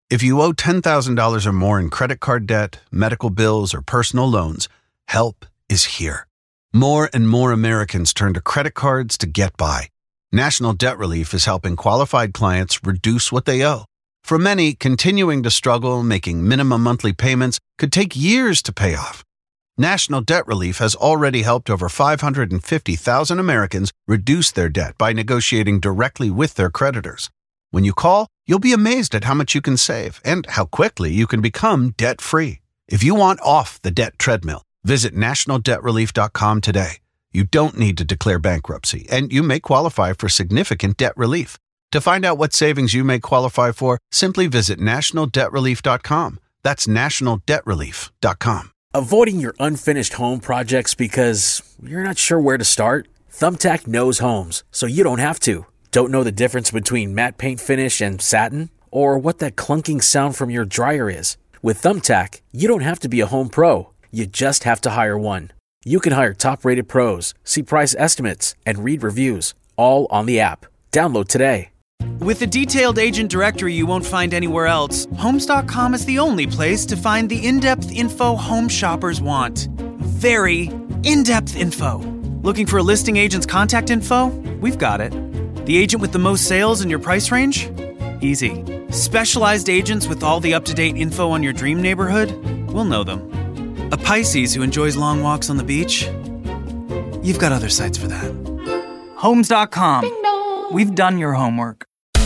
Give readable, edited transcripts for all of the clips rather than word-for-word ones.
If you owe $10,000 or more in credit card debt, medical bills, or personal loans, help is here. More and more Americans turn to credit cards to get by. National Debt Relief is helping qualified clients reduce what they owe. For many, continuing to struggle making minimum monthly payments could take years to pay off. National Debt Relief has already helped over 550,000 Americans reduce their debt by negotiating directly with their creditors. When you call, you'll be amazed at how much you can save and how quickly you can become debt-free. If you want off the debt treadmill, visit nationaldebtrelief.com today. You don't need to declare bankruptcy, and you may qualify for significant debt relief. To find out what savings you may qualify for, simply visit nationaldebtrelief.com. That's nationaldebtrelief.com. Avoiding your unfinished home projects because you're not sure where to start? Thumbtack knows homes, so you don't have to. Don't know the difference between matte paint finish and satin? Or what that clunking sound from your dryer is? With Thumbtack, you don't have to be a home pro. You just have to hire one. You can hire top-rated pros, see price estimates, and read reviews, all on the app. Download today. With a detailed agent directory you won't find anywhere else, Homes.com is the only place to find the in-depth info home shoppers want. Very in-depth info. Looking for a listing agent's contact info? We've got it. The agent with the most sales in your price range? Easy. Specialized agents with all the up-to-date info on your dream neighborhood? We'll know them. A Pisces who enjoys long walks on the beach? You've got other sites for that. Homes.com. Ding dong. We've done your homework.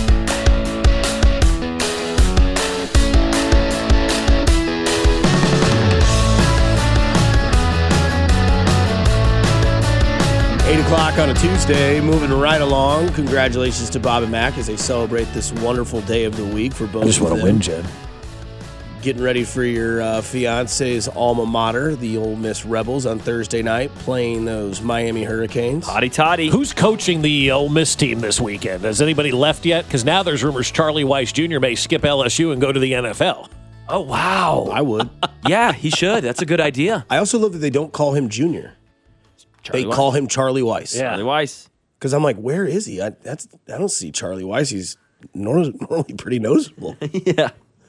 O'clock on a Tuesday, moving right along. Congratulations to Bob and Mac as they celebrate this wonderful day of the week for both of them. I just want to win, Jed. Getting ready for your fiance's alma mater, the Ole Miss Rebels, on Thursday night, playing those Miami Hurricanes. Hotty toddy. Who's coaching the Ole Miss team this weekend? Has anybody left yet? Because now there's rumors Charlie Weiss Jr. may skip LSU and go to the NFL. Oh, wow. I would. Yeah, he should. That's a good idea. I also love that they don't call him Junior. They call him Charlie Weiss. Yeah. Charlie Weiss. Because I'm like, where is he? I don't see Charlie Weiss. He's normally pretty noticeable. Yeah.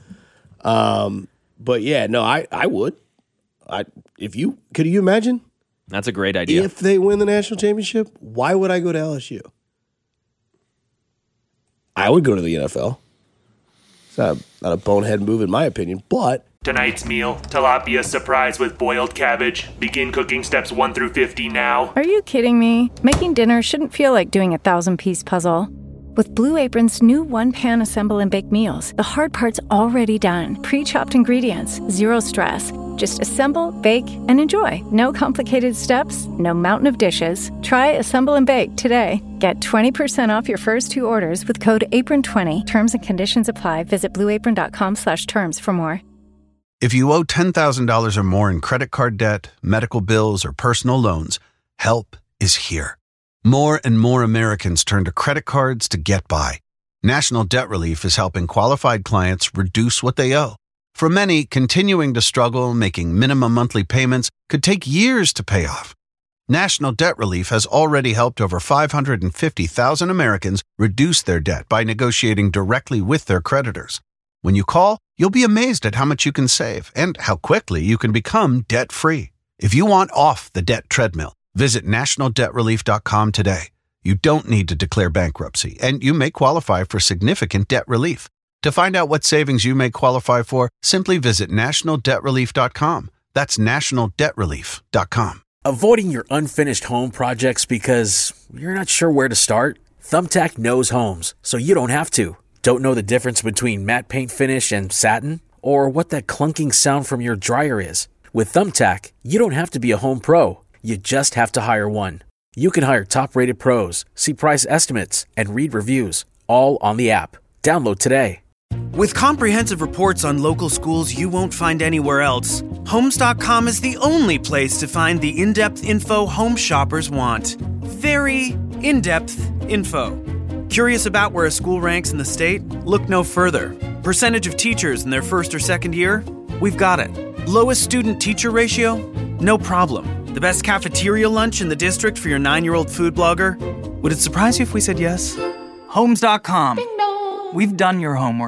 But yeah, no, I would. Could you imagine? That's a great idea. If they win the national championship, why would I go to LSU? I would go to the NFL. It's not a bonehead move in my opinion, but tonight's meal, tilapia surprise with boiled cabbage. Begin cooking steps 1 through 50 now. Are you kidding me? Making dinner shouldn't feel like doing a 1,000-piece puzzle. With Blue Apron's new one-pan assemble and bake meals, the hard part's already done. Pre-chopped ingredients, zero stress. Just assemble, bake, and enjoy. No complicated steps, no mountain of dishes. Try Assemble and Bake today. Get 20% off your first 2 orders with code APRON20. Terms and conditions apply. Visit blueapron.com/terms for more. If you owe $10,000 or more in credit card debt, medical bills, or personal loans, help is here. More and more Americans turn to credit cards to get by. National Debt Relief is helping qualified clients reduce what they owe. For many, continuing to struggle making minimum monthly payments could take years to pay off. National Debt Relief has already helped over 550,000 Americans reduce their debt by negotiating directly with their creditors. When you call, you'll be amazed at how much you can save and how quickly you can become debt-free. If you want off the debt treadmill, visit nationaldebtrelief.com today. You don't need to declare bankruptcy, and you may qualify for significant debt relief. To find out what savings you may qualify for, simply visit nationaldebtrelief.com. That's nationaldebtrelief.com. Avoiding your unfinished home projects because you're not sure where to start? Thumbtack knows homes, so you don't have to. Don't know the difference between matte paint finish and satin? Or what that clunking sound from your dryer is? With Thumbtack, you don't have to be a home pro. You just have to hire one. You can hire top-rated pros, see price estimates, and read reviews, all on the app. Download today. With comprehensive reports on local schools you won't find anywhere else, Homes.com is the only place to find the in-depth info home shoppers want. Very in-depth info. Curious about where a school ranks in the state? Look no further. Percentage of teachers in their first or second year? We've got it. Lowest student-teacher ratio? No problem. The best cafeteria lunch in the district for your 9-year-old food blogger? Would it surprise you if we said yes? Homes.com. Ding dong. We've done your homework.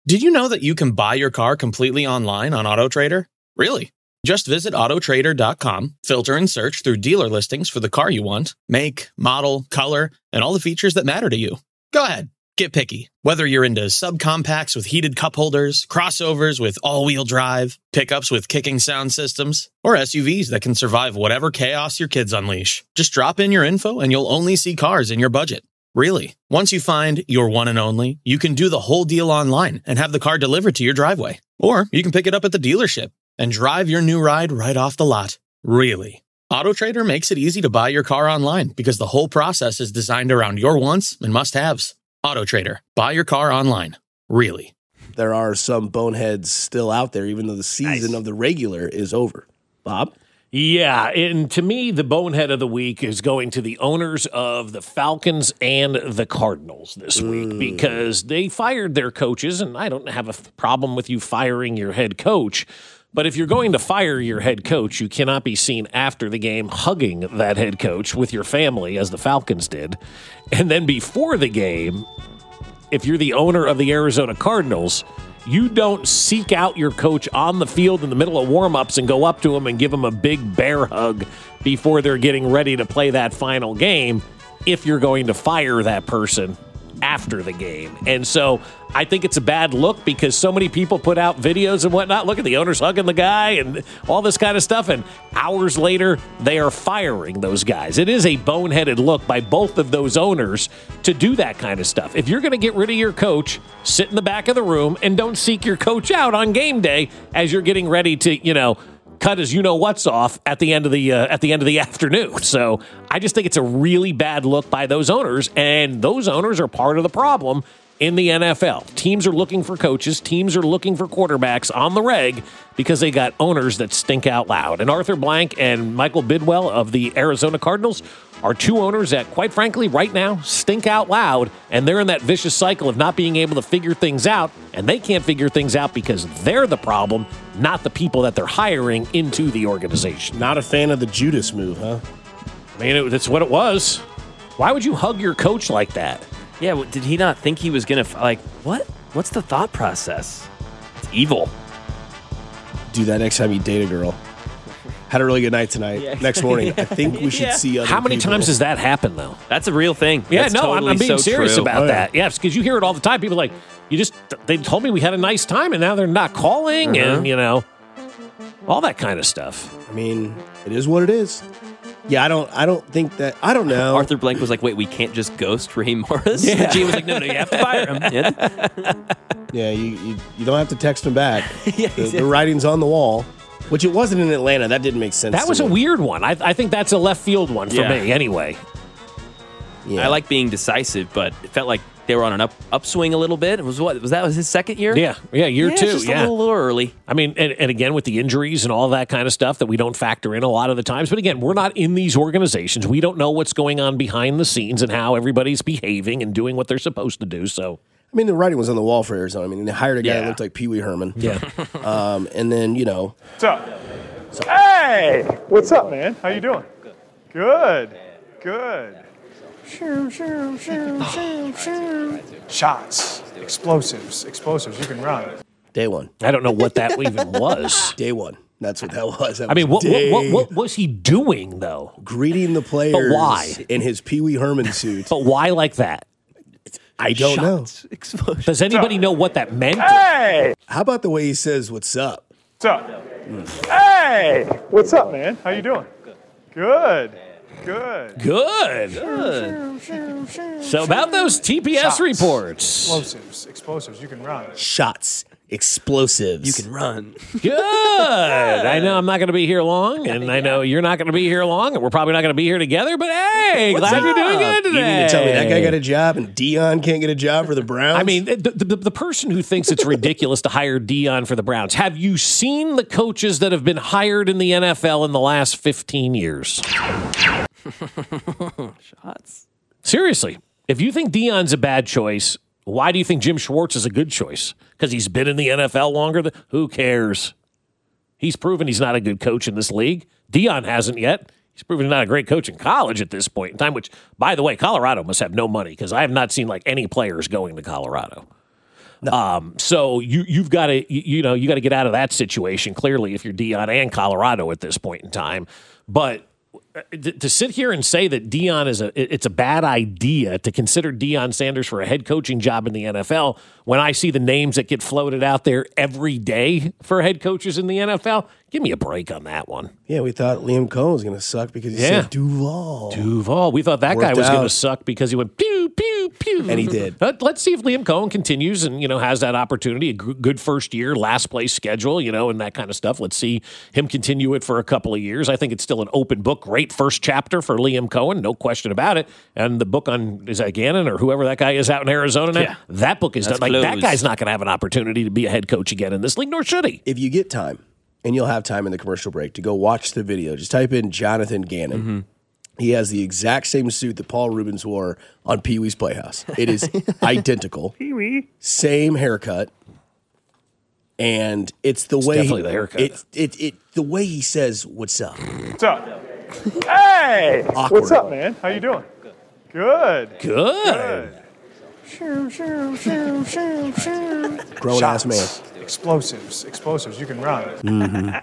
Did you know that you can buy your car completely online on AutoTrader? Really? Just visit autotrader.com, filter and search through dealer listings for the car you want, make, model, color, and all the features that matter to you. Go ahead, get picky. Whether you're into subcompacts with heated cup holders, crossovers with all-wheel drive, pickups with kicking sound systems, or SUVs that can survive whatever chaos your kids unleash. Just drop in your info and you'll only see cars in your budget. Really. Once you find your one and only, you can do the whole deal online and have the car delivered to your driveway. Or you can pick it up at the dealership and drive your new ride right off the lot. Really. AutoTrader makes it easy to buy your car online because the whole process is designed around your wants and must-haves. AutoTrader. Buy your car online. Really. There are some boneheads still out there, even though the season of the regular is over. Bob? Yeah, and to me, the bonehead of the week is going to the owners of the Falcons and the Cardinals this week because they fired their coaches, and I don't have a problem with you firing your head coach, but if you're going to fire your head coach, you cannot be seen after the game hugging that head coach with your family, as the Falcons did, and then before the game, if you're the owner of the Arizona Cardinals, you don't seek out your coach on the field in the middle of warm-ups and go up to him and give him a big bear hug before they're getting ready to play that final game if you're going to fire that person after the game. And so I think it's a bad look because so many people put out videos and whatnot. Look at the owners hugging the guy and all this kind of stuff. And hours later, they are firing those guys. It is a boneheaded look by both of those owners to do that kind of stuff. If you're going to get rid of your coach, sit in the back of the room and don't seek your coach out on game day as you're getting ready to, cut his what's off at the end of the afternoon. So I just think it's a really bad look by those owners, and those owners are part of the problem in the NFL. Teams are looking for coaches. Teams are looking for quarterbacks on the reg because they got owners that stink out loud. And Arthur Blank and Michael Bidwell of the Arizona Cardinals are two owners that, quite frankly, right now stink out loud, and they're in that vicious cycle of not being able to figure things out, and they can't figure things out because they're the problem, not the people that they're hiring into the organization. Not a fan of the Judas move, huh? I mean, that's what it was. Why would you hug your coach like that? Yeah, did he not think he was going to, what? What's the thought process? It's evil. Do that next time you date a girl. Had a really good night tonight. Yeah. Next morning, I think we should see other How many people. times does that happen, though? That's a real thing. Yeah, That's no, totally I'm being serious true. about that. Yes, because you hear it all the time. People are like, they told me we had a nice time, and now they're not calling, and, all that kind of stuff. I mean, it is what it is. Yeah, I don't think that, I don't know. Arthur Blank was like, wait, we can't just ghost Raheem Morris? Yeah. Gene was like, no, you have to fire him. Yeah, you don't have to text him back. The writing's on the wall. Which it wasn't in Atlanta. That didn't make sense. That was a weird one. I think that's a left field one for me anyway. Yeah. I like being decisive, but it felt like they were on an upswing a little bit. It was that his second year? Yeah, year two. Just a little early. I mean, and again, with the injuries and all that kind of stuff that we don't factor in a lot of the times. But again, we're not in these organizations. We don't know what's going on behind the scenes and how everybody's behaving and doing what they're supposed to do. So, I mean, the writing was on the wall for Arizona. I mean, they hired a guy that looked like Pee Wee Herman. Yeah. And then, What's up? Hey! What's up, man? How you doing? Good. Shots. Explosives. You can run. Day one. I don't know what that even was. Day one. That's what that was. What was he doing, though? Greeting the players. But why? In his Pee Wee Herman suit. But why like that? I don't know. Does anybody know what that meant? Hey! How about the way he says, what's up? What's up? Hey! What's up, man? How you doing? Good. So about those TPS Shots. reports. Explosives. You can run. Shots. Explosives. You can run. Good. I know I'm not going to be here long, and I know you're not going to be here long, and we're probably not going to be here together, but hey, glad you're doing good today. You mean to tell me that guy got a job and Dion can't get a job for the Browns? I mean, the person who thinks it's ridiculous to hire Dion for the Browns, have you seen the coaches that have been hired in the NFL in the last 15 years? Shots. Seriously, if you think Dion's a bad choice, why do you think Jim Schwartz is a good choice? Because he's been in the NFL longer? Who cares? He's proven he's not a good coach in this league. Dion hasn't yet. He's proven he's not a great coach in college at this point in time, which, by the way, Colorado must have no money because I have not seen any players going to Colorado. So you've got to you got to get out of that situation clearly if you're Deion and Colorado at this point in time. But to sit here and say that Deion it's a bad idea to consider Deion Sanders for a head coaching job in the NFL when I see the names that get floated out there every day for head coaches in the NFL, give me a break on that one. Yeah, we thought Liam Cohen was going to suck because he said Duval. We thought that guy was going to suck because he went pew, pew, pew. And he did. But let's see if Liam Cohen continues and, has that opportunity, a good first year, last place schedule, and that kind of stuff. Let's see him continue it for a couple of years. I think it's still an open book. Great first chapter for Liam Cohen, no question about it. And the book on, is that Gannon or whoever that guy is out in Arizona now? Yeah. That book is done. Like, that guy's not going to have an opportunity to be a head coach again in this league, nor should he. If you get time, and you'll have time in the commercial break to go watch the video, just type in Jonathan Gannon. Mm-hmm. He has the exact same suit that Paul Rubens wore on Pee-wee's Playhouse. It is identical. Pee-wee. Same haircut. And it's the way definitely the haircut. The way he says, "What's up?" What's up? Hey! Awkward. What's up, man? How you doing? Good. Grown-ass man. Explosives. You can run. Mm-hmm.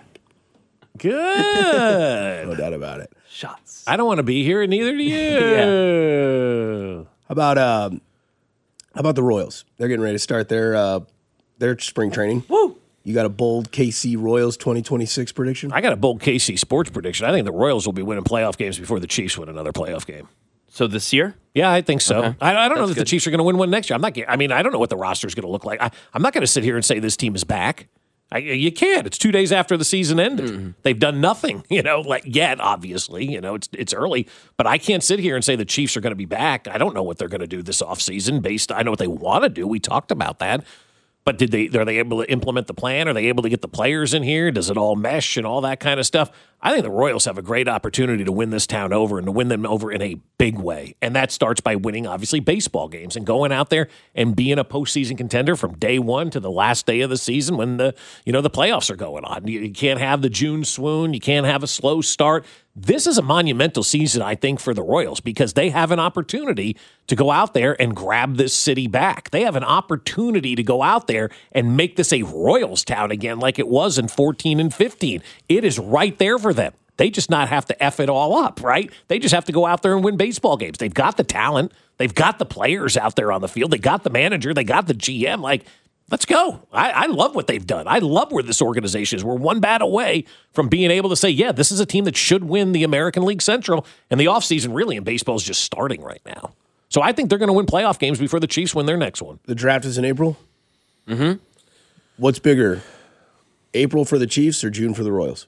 Good. No doubt about it. Shots. I don't want to be here, and neither do you. How about the Royals? They're getting ready to start their spring training. Woo! You got a bold KC Royals 2026 prediction? I got a bold KC sports prediction. I think the Royals will be winning playoff games before the Chiefs win another playoff game. So this year? Yeah, I think so. Okay. I don't know that the Chiefs are going to win one next year. I don't know what the roster is going to look like. I'm not going to sit here and say this team is back. You can't. It's 2 days after the season ended. Mm-hmm. They've done nothing, yet, obviously. It's early. But I can't sit here and say the Chiefs are going to be back. I don't know what they're going to do this offseason. I know what they want to do. We talked about that. But are they able to implement the plan? Are they able to get the players in here? Does it all mesh and all that kind of stuff? I think the Royals have a great opportunity to win this town over and to win them over in a big way. And that starts by winning, obviously, baseball games and going out there and being a postseason contender from day one to the last day of the season when the playoffs are going on. You can't have the June swoon. You can't have a slow start. This is a monumental season, I think, for the Royals because they have an opportunity to go out there and grab this city back. They have an opportunity to go out there and make this a Royals town again like it was in 14 and 15. It is right there for them. They just not have to F it all up, right? They just have to go out there and win baseball games. They've got the talent. They've got the players out there on the field. They got the manager. They got the GM. Let's go. I love what they've done. I love where this organization is. We're one bat away from being able to say, yeah, this is a team that should win the American League Central. And the offseason really in baseball is just starting right now. So I think they're going to win playoff games before the Chiefs win their next one. The draft is in April? Mm-hmm. What's bigger, April for the Chiefs or June for the Royals?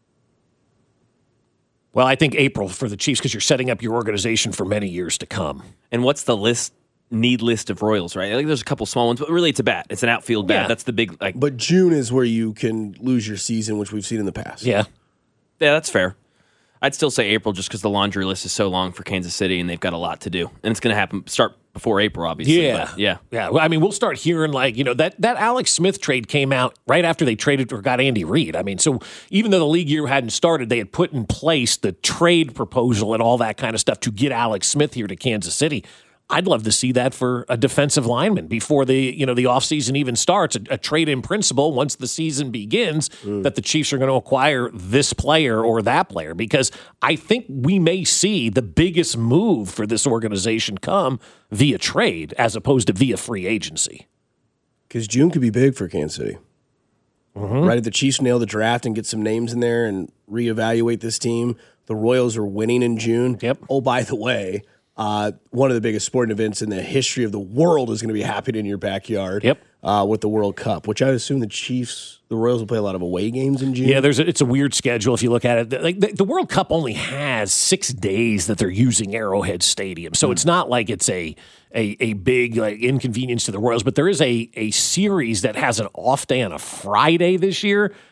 Well, I think April for the Chiefs because you're setting up your organization for many years to come. And what's the need list of Royals, right? I think there's a couple small ones, but really it's a bat. It's an outfield bat. Yeah. That's the big But June is where you can lose your season, which we've seen in the past. Yeah. Yeah, that's fair. I'd still say April just because the laundry list is so long for Kansas City and they've got a lot to do. And it's going to start before April, obviously. Yeah. But yeah. Well, I mean, we'll start hearing that Alex Smith trade came out right after they traded or got Andy Reid. I mean, so even though the league year hadn't started, they had put in place the trade proposal and all that kind of stuff to get Alex Smith here to Kansas City. I'd love to see that for a defensive lineman before the offseason even starts, a trade in principle once the season begins that the Chiefs are going to acquire this player or that player because I think we may see the biggest move for this organization come via trade as opposed to via free agency. Because June could be big for Kansas City. Mm-hmm. Right, if the Chiefs nail the draft and get some names in there and reevaluate this team, the Royals are winning in June. Yep. Oh, by the way, one of the biggest sporting events in the history of the world is going to be happening in your backyard. Yep. With the World Cup, which I assume the Royals will play a lot of away games in June. Yeah, it's a weird schedule if you look at it. The World Cup only has 6 days that they're using Arrowhead Stadium, so it's not like it's a big inconvenience to the Royals. But there is a series that has an off day on a Friday this year.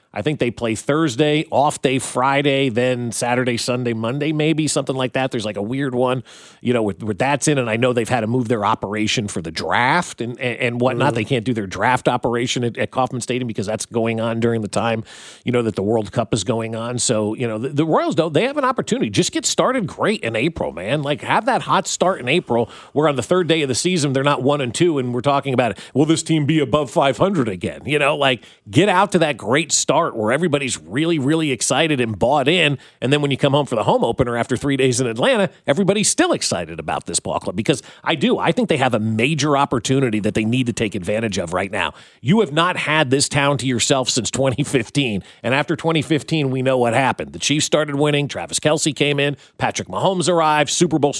I think they play Thursday, off day Friday, then Saturday, Sunday, Monday, maybe something like that. There's like a weird one, with that's in. And I know they've had to move their operation for the draft and whatnot. They can't do their draft operation at Kauffman Stadium because that's going on during the time, that the World Cup is going on. So, the Royals, they have an opportunity. Just get started great in April, man. Like, have that hot start in April where on the third day of the season, they're not 1-2 and we're talking about, will this team be above 500 again? Get out to that great start where everybody's really, really excited and bought in. And then when you come home for the home opener after 3 days in Atlanta, everybody's still excited about this ball club because I think they have a major opportunity that they need to take advantage of right now. You have not had this town to yourself since 2015. And after 2015, we know what happened. The Chiefs started winning. Travis Kelce came in. Patrick Mahomes arrived. Super Bowl,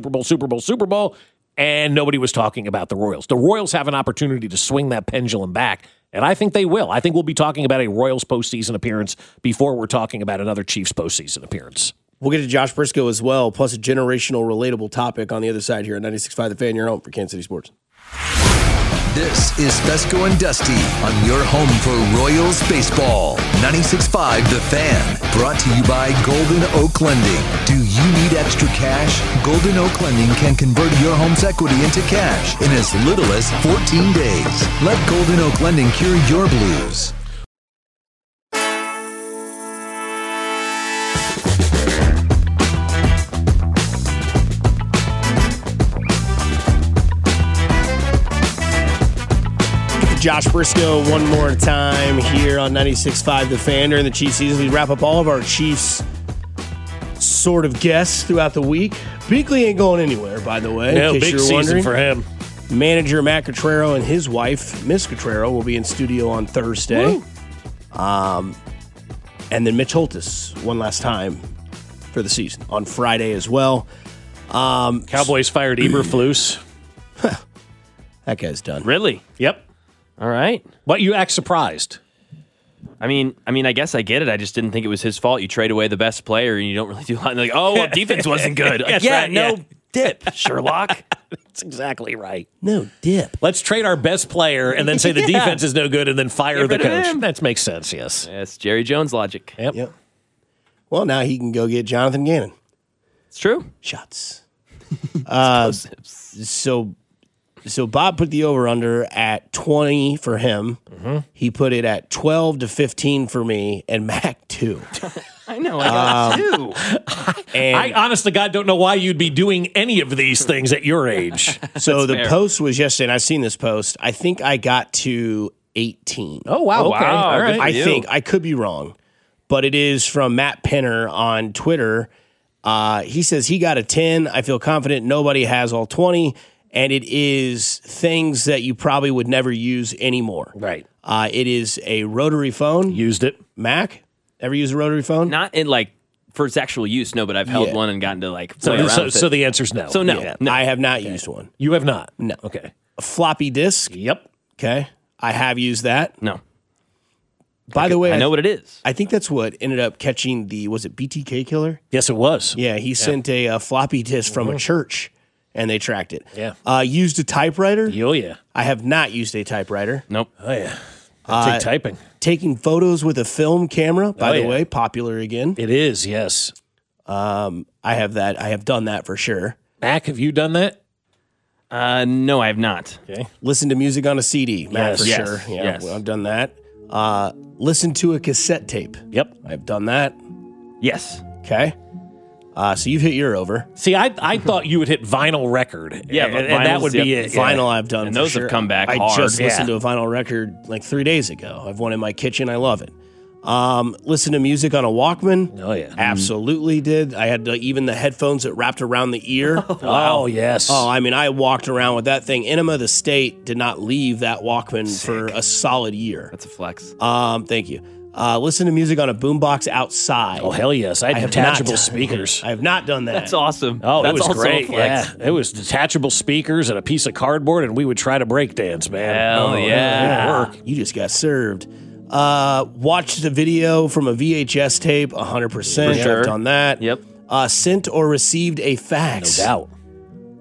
and nobody was talking about the Royals. The Royals have an opportunity to swing that pendulum back, and I think they will. I think we'll be talking about a Royals postseason appearance before we're talking about another Chiefs postseason appearance. We'll get to Josh Briscoe as well, plus a generational relatable topic on the other side here at 96.5 The Fan, your home for Kansas City Sports. This is Fesco and Dusty on your home for Royals baseball. 96.5 The Fan, brought to you by Golden Oak Lending. Do you need extra cash? Golden Oak Lending can convert your home's equity into cash in as little as 14 days. Let Golden Oak Lending cure your blues. Josh Briscoe one more time here on 96.5 The Fan. During the Chiefs season, we wrap up all of our Chiefs sort of guests throughout the week. Beakley ain't going anywhere, by the way. No, in case big you're season wondering. for him. Manager Matt Cottrero and his wife, Miss Cottrero, will be in studio on Thursday. And then Mitch Holtis one last time for the season on Friday as well. Cowboys fired Eberflus. That guy's done. Really? Yep. All right. What, you act surprised? I mean, I guess I get it. I just didn't think it was his fault. You trade away the best player, and you don't really do a lot. Like, defense wasn't good. Like, dip, Sherlock. That's exactly right. No dip. Let's trade our best player and then say the defense is no good and then fire the coach. That makes sense, yes. Yes, Jerry Jones logic. Yep. Well, now he can go get Jonathan Gannon. It's true. Shots. So Bob put the over-under at 20 for him. Mm-hmm. He put it at 12 to 15 for me, and Mac 2. I know, I got 2. And I, honest to God, don't know why you'd be doing any of these things at your age. So the post was yesterday, and I've seen this post. I think I got to 18. Oh, wow. Okay. Wow, all right. I think. I could be wrong. But it is from Matt Penner on Twitter. He says he got a 10. I feel confident nobody has all 20. And it is things that you probably would never use anymore. Right. It is a rotary phone. Used it. Mac, ever use a rotary phone? Not in for its actual use, no, but I've held one and gotten to play around with it. So the answer's no. So no. Yeah, No. I have not used one. You have not? No. Okay. A floppy disk. Yep. Okay. I have used that. No. By the way, I know what it is. I think that's what ended up catching was it BTK killer? Yes, it was. Yeah, he sent a floppy disk from a church. And they tracked it. Yeah. Used a typewriter. Oh, yeah. I have not used a typewriter. Nope. Oh, yeah. Take typing. Taking photos with a film camera, by the yeah. way, popular again. It is, yes. I have that. I have done that for sure. Mac, have you done that? No, I have not. Okay. Listen to music on a CD, Matt, Yes. for Yes. sure. Yeah, Yes. well, I've done that. Listen to a cassette tape. Yep. I've done that. Yes. Okay. So you've hit your over. See, I thought you would hit vinyl record. Yeah, but and that vinyl's- would be yep. it. Vinyl I've done And for those have sure. come back I hard. just Yeah. listened to a vinyl record like 3 days ago. I've one in my kitchen. I love it. Listen to music on a Walkman. Oh, yeah. Absolutely did. I had even the headphones that wrapped around the ear. Oh, yes. Oh, I mean, I walked around with that thing. Enema of the State did not leave that Walkman for a solid year. That's a flex. Thank you. Listen to music on a boombox outside. Oh, hell yes. I had have detachable not- speakers. I have not done that. That's awesome. Oh, That's it was also great. a flex. Yeah, it was detachable speakers and a piece of cardboard, and we would try to break dance, man. Hell yeah. It'd work. You just got served. Watched the video from a VHS tape, 100%. For sure. I've done that. Yep. Sent or received a fax. No doubt. No.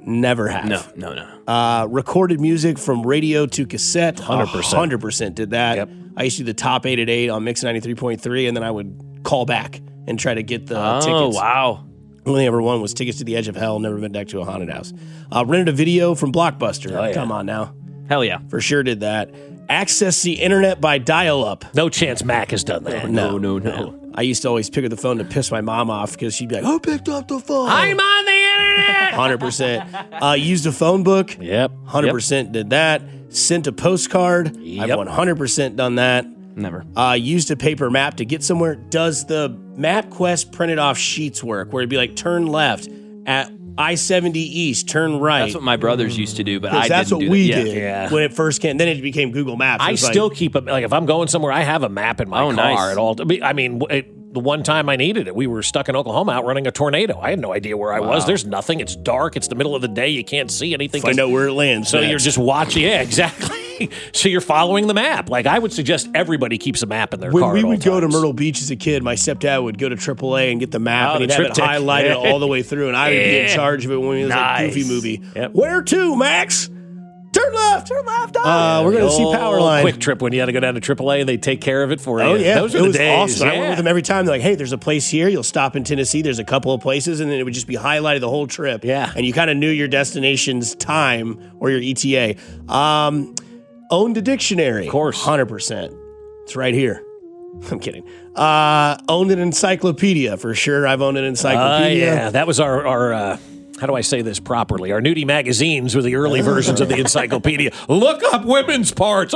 Never have. No. Recorded music from radio to cassette. 100%. 100% did that. Yep. I used to do the top 8 at 8 on Mix 93.3, and then I would call back and try to get the tickets. Oh, wow. Only ever one was Tickets to the Edge of Hell. Never been back to a haunted house. Rented a video from Blockbuster. Oh, yeah. Come on now. Hell yeah. For sure did that. Access the internet by dial-up. No chance Mac has done that. No. I used to always pick up the phone to piss my mom off because she'd be like, "Who picked up the phone?" I'm on the internet. 100%. Used a phone book. Yep. 100% did that. Sent a postcard. Yep. I've 100% done that. Never. Used a paper map to get somewhere. Does the MapQuest printed off sheets work where it'd be like turn left at I-70 East, turn right? That's what my brothers used to do, but I didn't that's what do we that. did Yeah. when it first came. Then it became Google Maps. I It was like, still keep like if I'm going somewhere, I have a map in my car nice. at all. I mean, the one time I needed it, we were stuck in Oklahoma outrunning a tornado. I had no idea where I was. There's nothing. It's dark. It's the middle of the day. You can't see anything. Find out where it lands. So next. you're just watching. Yeah, exactly. So you're following the map. Like I would suggest everybody keeps a map in their car. When we at all would go to times. Myrtle Beach as a kid, my stepdad would go to AAA and get the map, and the he'd have it triptych. highlighted Yeah. all the way through, and I would be in Yeah. charge of it when it was like Nice. Goofy movie. Yep. Where to, Max? Turn left. Turn left. We're going to see Powerline. Quick Trip when you had to go down to AAA and they take care of it for you. Oh, yeah. Those are it the was days. awesome. I went Yeah. with them every time. They're like, hey, there's a place here. You'll stop in Tennessee. There's a couple of places. And then it would just be highlighted the whole trip. Yeah. And you kind of knew your destination's time or your ETA. Owned a dictionary. Of course. 100%. It's right here. I'm kidding. Owned an encyclopedia for sure. I've owned an encyclopedia. Yeah, that was our how do I say this properly? Our nudie magazines were the early versions of the encyclopedia. Look up women's parts.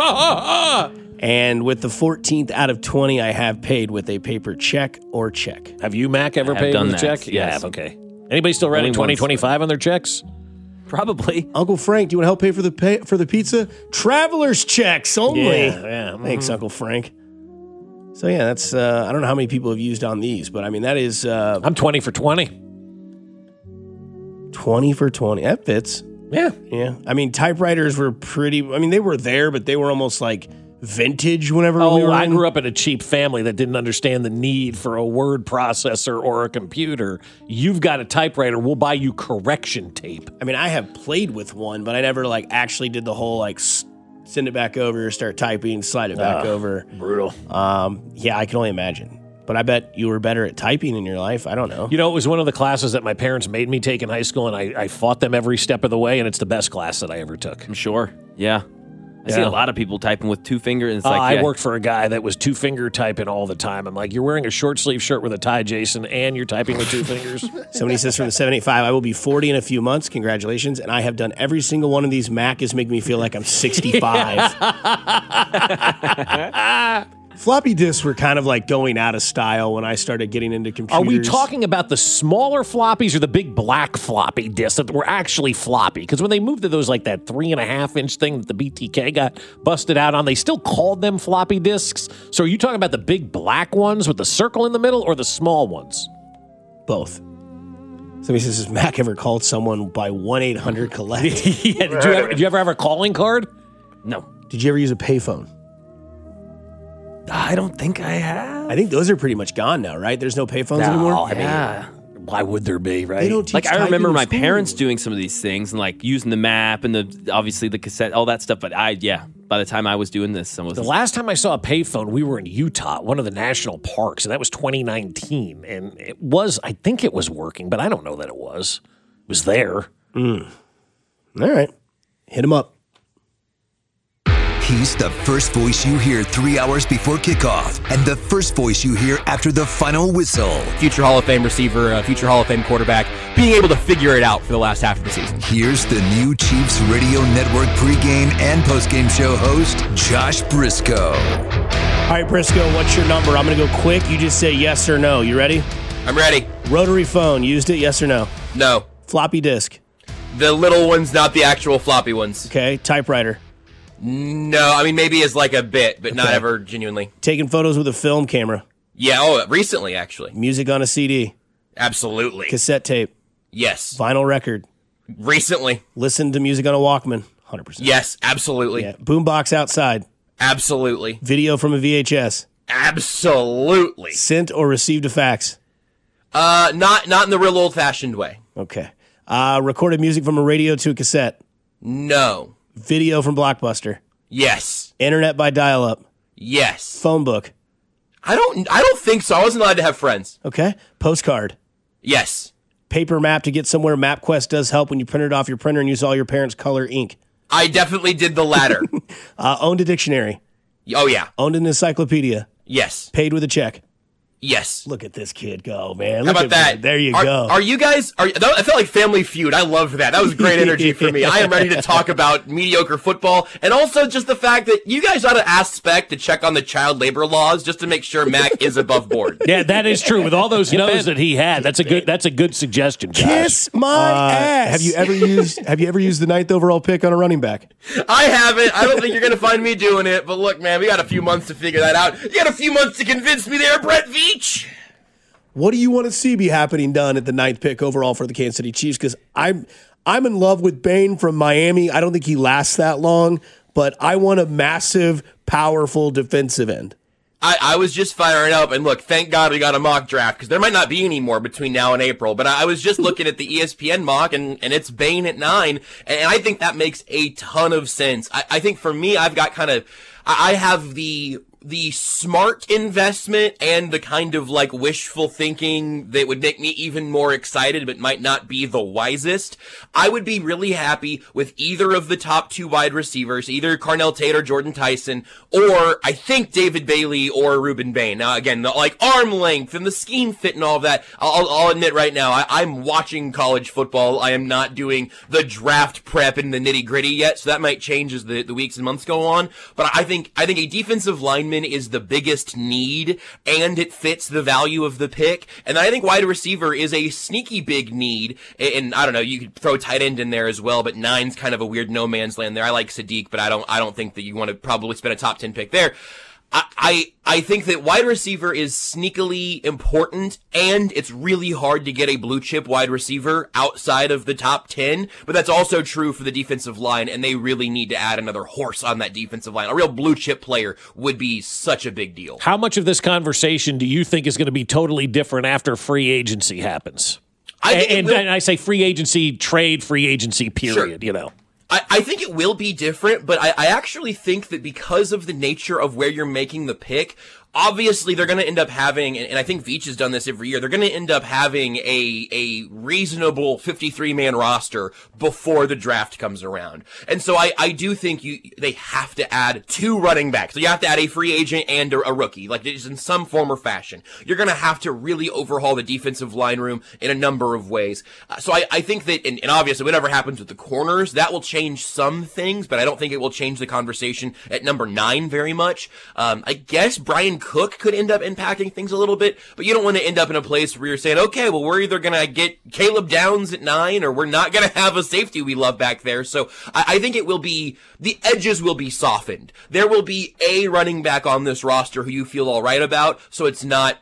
And with the 14th out of 20, I have paid with a paper check or check. Have you, Mac, ever I have paid done with a that, check? Yeah, I yes. have. Okay. Anybody still writing Only once. 2025 on their checks? Probably. Uncle Frank, do you want to help pay for the pizza? Traveler's checks only. Yeah. Thanks, Uncle Frank. So yeah, that's I don't know how many people have used on these, but I mean that is I'm 20 for 20. 20 for 20. That fits. Yeah. Yeah. I mean typewriters were they were there, but they were almost like vintage whenever we were I in. grew up in a cheap family that didn't understand the need for a word processor or a computer. You've got a typewriter, we'll buy you correction tape. I mean, I have played with one, but I never like actually did the whole like send it back over, start typing, slide it back over. Brutal. Yeah, I can only imagine. But I bet you were better at typing in your life. I don't know. You know, it was one of the classes that my parents made me take in high school, and I fought them every step of the way, and it's the best class that I ever took. I'm sure. Yeah. I see a lot of people typing with two fingers. It's like, I worked for a guy that was two-finger typing all the time. I'm like, you're wearing a short-sleeve shirt with a tie, Jason, and you're typing with two fingers? Somebody says from the 785, I will be 40 in a few months. Congratulations. And I have done every single one of these. Mac is making me feel like I'm 65. Floppy disks were kind of like going out of style when I started getting into computers. Are we talking about the smaller floppies or the big black floppy disks that were actually floppy? Because when they moved to those like that 3.5-inch thing that the BTK got busted out on, they still called them floppy disks. So are you talking about the big black ones with the circle in the middle or the small ones? Both. Somebody says, has Mac ever called someone by 1-800-COLLECT? Yeah, did you ever have a calling card? No. Did you ever use a payphone? I don't think I have. I think those are pretty much gone now, right? There's no payphones anymore? I mean, why would there be, right? They don't teach Like, I typing remember in my school. parents doing some of these things and like using the map and obviously the cassette, all that stuff. But by the time I was doing this, The last time I saw a payphone, we were in Utah, one of the national parks, and that was 2019. And I think it was working, but I don't know that it was. It was there. All right. Hit him up. He's the first voice you hear 3 hours before kickoff and the first voice you hear after the final whistle. Future Hall of Fame receiver, future Hall of Fame quarterback, being able to figure it out for the last half of the season. Here's the new Chiefs Radio Network pregame and postgame show host, Josh Briscoe. All right, Briscoe, what's your number? I'm going to go quick. You just say yes or no. You ready? I'm ready. Rotary phone, used it, yes or no? No. Floppy disk. The little ones, not the actual floppy ones. Okay, typewriter. No, I mean, maybe as like a bit, but not ever genuinely. Taking photos with a film camera. Yeah, recently, actually. Music on a CD. Absolutely. Cassette tape. Yes. Vinyl record. Recently. Listen to music on a Walkman. 100%. Yes, absolutely. Yeah. Boombox outside. Absolutely. Video from a VHS. Absolutely. Sent or received a fax. Not in the real old-fashioned way. Okay. Recorded music from a radio to a cassette. No. Video from Blockbuster. Yes. Internet by dial-up. Yes. Phone book. I don't think so. I wasn't allowed to have friends. Okay. Postcard. Yes. Paper map to get somewhere. MapQuest does help when you print it off your printer and use all your parents' color ink. I definitely did the latter. Owned a dictionary. Oh, yeah. Owned an encyclopedia. Yes. Paid with a check. Yes. Look at this kid go, man. How about that? Me. There you go. Are you guys? I felt like Family Feud. I loved that. That was great energy for me. I am ready to talk about mediocre football, and also just the fact that you guys ought to ask Spec to check on the child labor laws just to make sure Mac is above board. Yeah, that is true. With all those no's that he had, that's a good suggestion, Josh. Kiss my ass. Have you ever used the 9th overall pick on a running back? I haven't. I don't think you're going to find me doing it. But look, man, we got a few months to figure that out. You got a few months to convince me there, Brett Veach. What do you want to see be happening done at the 9th pick overall for the Kansas City Chiefs? Because I'm in love with Bain from Miami. I don't think he lasts that long, but I want a massive, powerful defensive end. I was just firing up, and look, thank God we got a mock draft, because there might not be any more between now and April, but I was just looking at the ESPN mock, and it's Bain at 9, and I think that makes a ton of sense. I think for me, I've got I have the smart investment and the kind of like wishful thinking that would make me even more excited but might not be the wisest. I would be really happy with either of the top 2 wide receivers, either Carnell Tate or Jordan Tyson, or I think David Bailey or Ruben Bain. Now again, like arm length and the scheme fit and all of that, I'll admit right now, I'm watching college football. I am not doing the draft prep and the nitty gritty yet, so that might change as the weeks and months go on. But I think a defensive lineman is the biggest need, and it fits the value of the pick. And I think wide receiver is a sneaky big need. And I don't know, you could throw tight end in there as well, but 9's kind of a weird no man's land there. I like Sadiq, but I don't think that you want to probably spend a top 10 pick there. I think that wide receiver is sneakily important, and it's really hard to get a blue chip wide receiver outside of the top 10, but that's also true for the defensive line, and they really need to add another horse on that defensive line. A real blue chip player would be such a big deal. How much of this conversation do you think is going to be totally different after free agency happens? And I say free agency, trade, free agency, period, sure. I think it will be different, but I actually think that because of the nature of where you're making the pick, obviously they're going to end up having, and I think Veach has done this every year, they're going to end up having a reasonable 53-man roster before the draft comes around. And so I do think they have to add 2 running backs. So you have to add a free agent and a rookie, like it's in some form or fashion. You're going to have to really overhaul the defensive line room in a number of ways. So I think that, and obviously whatever happens with the corners, that will change some things, but I don't think it will change the conversation at number 9 very much. I guess Brian Cook could end up impacting things a little bit, but you don't want to end up in a place where you're saying, okay, well, we're either going to get Caleb Downs at 9 or we're not going to have a safety we love back there. So I think it will be, the edges will be softened. There will be a running back on this roster who you feel all right about, so it's not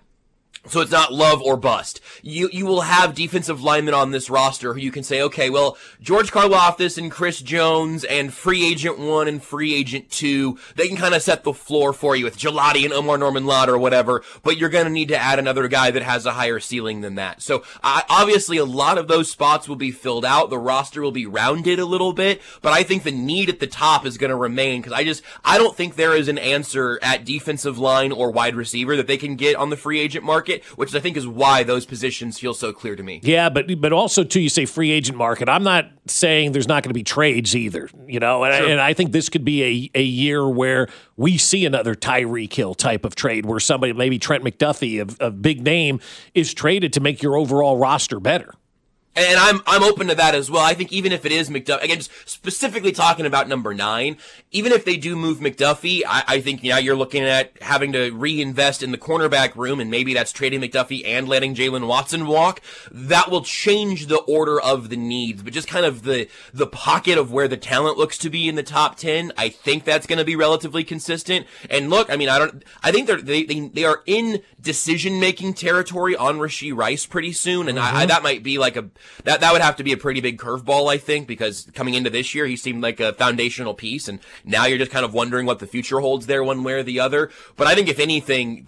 love or bust. You will have defensive linemen on this roster who you can say, okay, well, George Karlaftis and Chris Jones and free agent 1 and free agent 2, they can kind of set the floor for you with Gelati and Omar Norman-Lott or whatever, but you're going to need to add another guy that has a higher ceiling than that. So obviously a lot of those spots will be filled out. The roster will be rounded a little bit, but I think the need at the top is going to remain because I don't think there is an answer at defensive line or wide receiver that they can get on the free agent market, which I think is why those positions feel so clear to me. Yeah, but also, too, you say free agent market. I'm not saying there's not going to be trades either, and, sure. and I think this could be a year where we see another Tyreek Hill type of trade where somebody, maybe Trent McDuffie of big name, is traded to make your overall roster better. And I'm open to that as well. I think even if it is McDuffie, again, just specifically talking about number 9, even if they do move McDuffie, I think now you're looking at having to reinvest in the cornerback room, and maybe that's trading McDuffie and letting Jalen Watson walk. That will change the order of the needs, but just kind of the pocket of where the talent looks to be in the top 10, I think that's going to be relatively consistent. And look, I mean, I think they are in decision-making territory on Rashee Rice pretty soon, and that might be like that would have to be a pretty big curveball, I think, because coming into this year, he seemed like a foundational piece, and now you're just kind of wondering what the future holds there one way or the other. But I think if anything,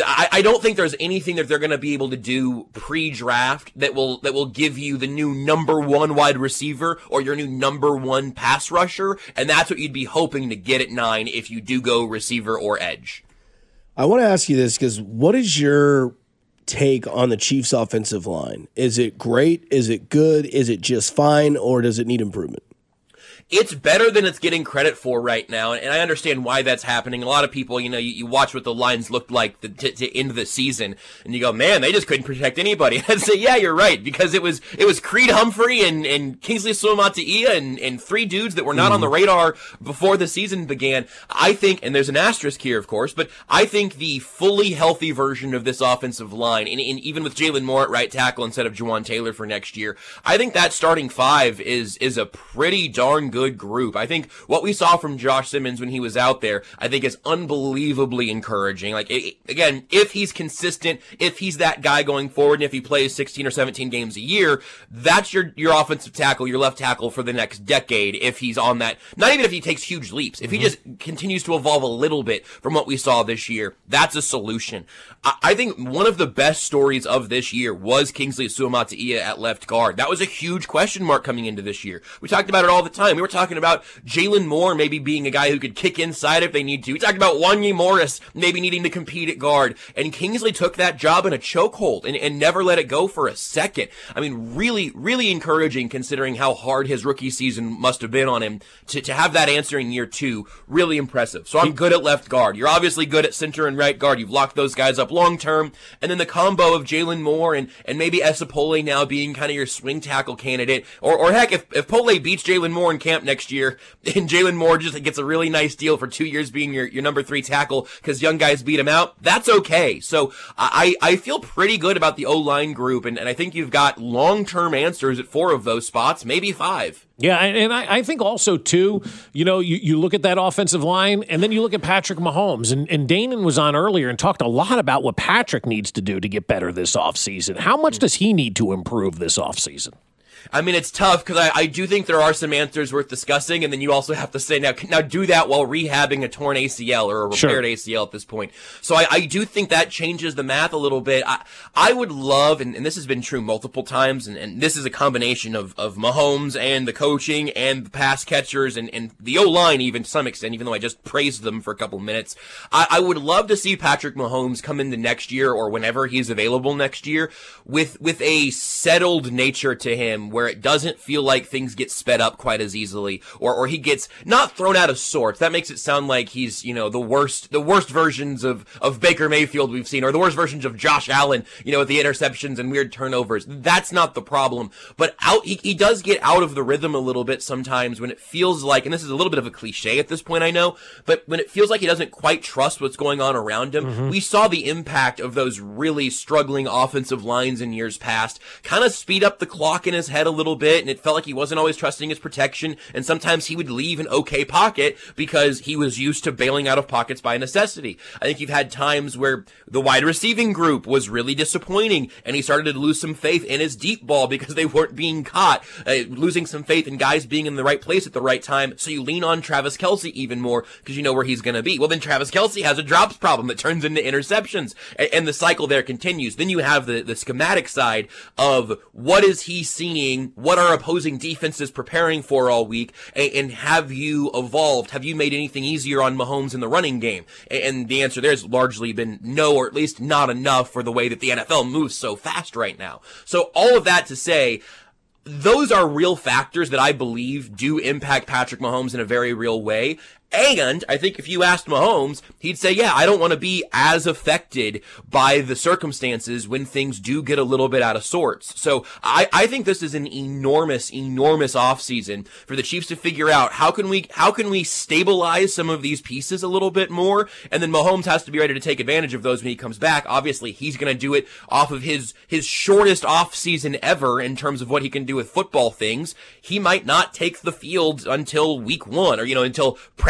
I don't think there's anything that they're going to be able to do pre-draft that will give you the new number 1 wide receiver or your new number 1 pass rusher, and that's what you'd be hoping to get at 9 if you do go receiver or edge. I want to ask you this because what is your take on the Chiefs' offensive line? Is it great? Is it good? Is it just fine? Or does it need improvement? It's better than it's getting credit for right now, and I understand why that's happening. A lot of people, you watch what the lines looked like to end the season, and you go, man, they just couldn't protect anybody. I'd say, yeah, you're right, because it was Creed Humphrey and Kingsley Suamataia and 3 dudes that were not on the radar before the season began. I think, and there's an asterisk here, of course, but I think the fully healthy version of this offensive line, and even with Jalen Moore at right tackle instead of Juwan Taylor for next year, I think that starting 5 is a pretty darn good group. I think what we saw from Josh Simmons when he was out there, I think is unbelievably encouraging. Again, if he's consistent, if he's that guy going forward, and if he plays 16 or 17 games a year, that's your offensive tackle, your left tackle for the next decade. If he's on that, not even if he takes huge leaps, if he just continues to evolve a little bit from what we saw this year, that's a solution. I think one of the best stories of this year was Kingsley Suamataia at left guard. That was a huge question mark coming into this year. We talked about it all the time. We were talking about Jalen Moore maybe being a guy who could kick inside if they need to. We talked about Wanye Morris maybe needing to compete at guard. And Kingsley took that job in a chokehold and never let it go for a second. I mean, really, really encouraging considering how hard his rookie season must have been on him to have that answer in year 2. Really impressive. So I'm good at left guard. You're obviously good at center and right guard. You've locked those guys up long term. And then the combo of Jalen Moore and maybe Esapole now being kind of your swing tackle candidate. Or heck, if Pole beats Jalen Moore in camp next year and Jalen Moore just gets a really nice deal for 2 years being your number 3 tackle because young guys beat him out, that's okay. So I feel pretty good about the O-line group, and I think you've got long-term answers at 4 of those spots, maybe 5. Yeah, and I think also, too, you look at that offensive line, and then you look at Patrick Mahomes, and Danon was on earlier and talked a lot about what Patrick needs to do to get better this offseason. How much does he need to improve this offseason? I mean, it's tough because I do think there are some answers worth discussing, and then you also have to say, now do that while rehabbing a torn ACL or a repaired ACL at this point. So I do think that changes the math a little bit. I would love, and this has been true multiple times, and this is a combination of Mahomes and the coaching and the pass catchers and the O-line even to some extent, even though I just praised them for a couple minutes. I would love to see Patrick Mahomes come into next year or whenever he's available next year with a settled nature to him where it doesn't feel like things get sped up quite as easily, or he gets not thrown out of sorts. That makes it sound like he's, the worst versions of Baker Mayfield we've seen, or the worst versions of Josh Allen, with the interceptions and weird turnovers. That's not the problem. But he does get out of the rhythm a little bit sometimes when it feels like, and this is a little bit of a cliche at this point, I know, but when it feels like he doesn't quite trust what's going on around him, we saw the impact of those really struggling offensive lines in years past kind of speed up the clock in his head a little bit, and it felt like he wasn't always trusting his protection, and sometimes he would leave an okay pocket because he was used to bailing out of pockets by necessity. I think you've had times where the wide receiving group was really disappointing, and he started to lose some faith in his deep ball because they weren't being caught, losing some faith in guys being in the right place at the right time, so you lean on Travis Kelce even more because you know where he's going to be. Well, then Travis Kelce has a drops problem that turns into interceptions, and the cycle there continues. Then you have the schematic side of what is he seeing, what are opposing defenses preparing for all week, and have you evolved? Have you made anything easier on Mahomes in the running game? And the answer there has largely been no, or at least not enough for the way that the NFL moves so fast right now. So all of that to say, those are real factors that I believe do impact Patrick Mahomes in a very real way. And I think if you asked Mahomes, he'd say, yeah, I don't want to be as affected by the circumstances when things do get a little bit out of sorts. So I think this is an enormous offseason for the Chiefs to figure out how can we stabilize some of these pieces a little bit more, and then Mahomes has to be ready to take advantage of those when he comes back. Obviously, he's going to do it off of his shortest offseason ever in terms of what he can do with football things. He might not take the field until week 1 or, until practice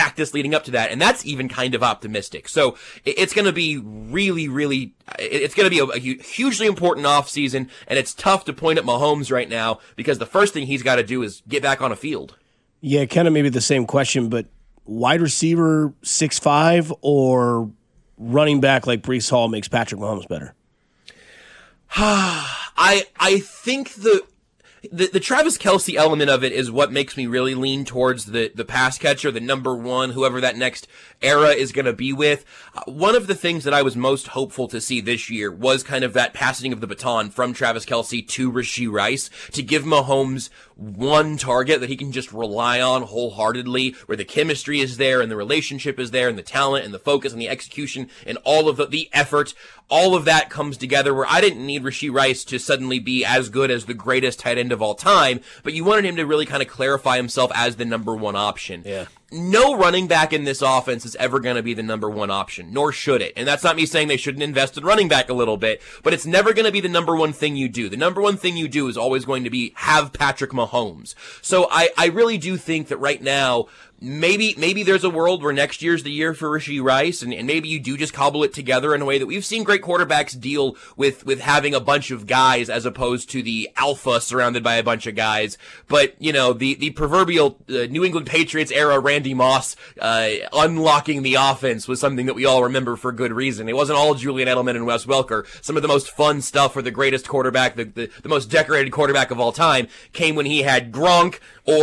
practice leading up to that, and that's even kind of optimistic. So it's going to be really, it's going to be a hugely important offseason, and it's tough to point at Mahomes right now because the first thing he's got to do is get back on a field. Yeah, kind of maybe the same question, but wide receiver 6'5" or running back like Breece Hall makes Patrick Mahomes better? I think the Travis Kelce element of it is what makes me really lean towards the pass catcher, the number one, whoever that next era is going to be with. One of the things that I was most hopeful to see this year was kind of that passing of the baton from Travis Kelce to Rashee Rice to give Mahomes one target that he can just rely on wholeheartedly, where the chemistry is there and the relationship is there and the talent and the focus and the execution and all of the effort. All of that comes together where I didn't need Rashee Rice to suddenly be as good as the greatest tight end of all time, but you wanted him to really kind of clarify himself as the number one option. Yeah. No running back in this offense is ever going to be the number one option, nor should it. And that's not me saying they shouldn't invest in running back a little bit, but it's never going to be the number one thing you do. The number one thing you do is always going to be have Patrick Mahomes. So I really do think that right now, maybe there's a world where next year's the year for Rashee Rice, and maybe you do just cobble it together in a way that we've seen great quarterbacks deal with having a bunch of guys as opposed to the alpha surrounded by a bunch of guys. But, you know, the proverbial New England Patriots era Randy Moss unlocking the offense was something that we all remember for good reason. It wasn't all Julian Edelman and Wes Welker. Some of the most fun stuff for the greatest quarterback, the most decorated quarterback of all time, came when he had Gronk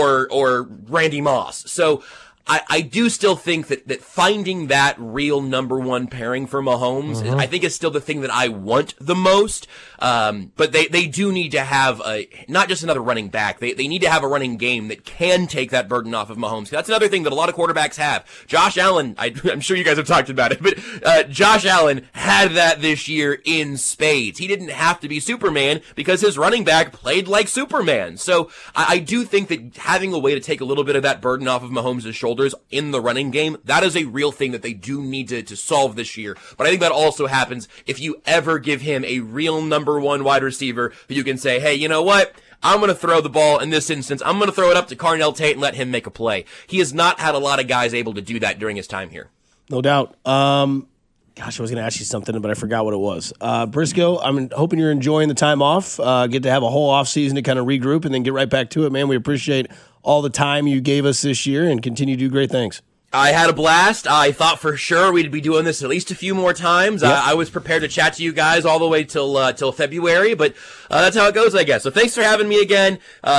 or Randy Moss. So I do still think that finding that real number one pairing for Mahomes, I think is still the thing that I want the most. But they do need to have not just another running back. They need to have a running game that can take that burden off of Mahomes. That's another thing that a lot of quarterbacks have. Josh Allen, I'm sure you guys have talked about it, but Josh Allen had that this year in spades. He didn't have to be Superman because his running back played like Superman. So I do think that having a way to take a little bit of that burden off of Mahomes' shoulders in the running game, that is a real thing that they do need to solve this year. But I think that also happens if you ever give him a real number one wide receiver who you can say, hey, you know what? I'm going to throw the ball in this instance. I'm going to throw it up to Carnell Tate and let him make a play. He has not had a lot of guys able to do that during his time here. No doubt. Gosh, I was going to ask you something, but I forgot what it was. Briscoe, I'm hoping you're enjoying the time off. Get to have a whole off season to kind of regroup and then get right back to it, man. We appreciate all the time you gave us this year and continue to do great things. I had a blast. I thought for sure we'd be doing this at least a few more times. Yep. I was prepared to chat to you guys all the way till February, but that's how it goes, I guess. So thanks for having me again.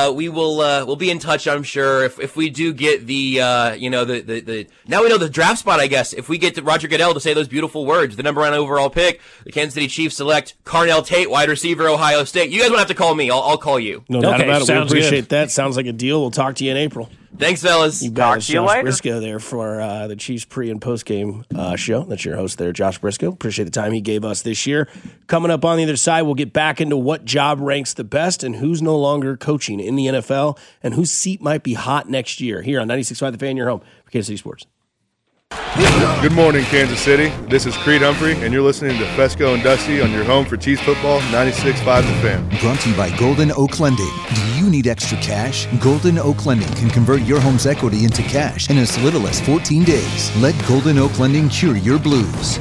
We'll be in touch, I'm sure. If we do get the now we know the draft spot, I guess. If we get Roger Goodell to say those beautiful words, the number one overall pick, the Kansas City Chiefs select Carnell Tate, wide receiver, Ohio State. You guys won't have to call me. I'll call you. No doubt about it. We appreciate that. Sounds like a deal. We'll talk to you in April. Thanks, fellas. You got Josh Briscoe there for the Chiefs pre- and post-game show. That's your host there, Josh Briscoe. Appreciate the time he gave us this year. Coming up on the other side, we'll get back into what job ranks the best and who's no longer coaching in the NFL and whose seat might be hot next year. Here on 96.5 The Fan, your home for Kansas City Sports. Good morning, Kansas City. This is Creed Humphrey, and you're listening to Fesco and Dusty on your home for Chiefs football, 96.5 The Fan. Brought to you by Golden Oak Lending. Do you need extra cash? Golden Oak Lending can convert your home's equity into cash in as little as 14 days. Let Golden Oak Lending cure your blues.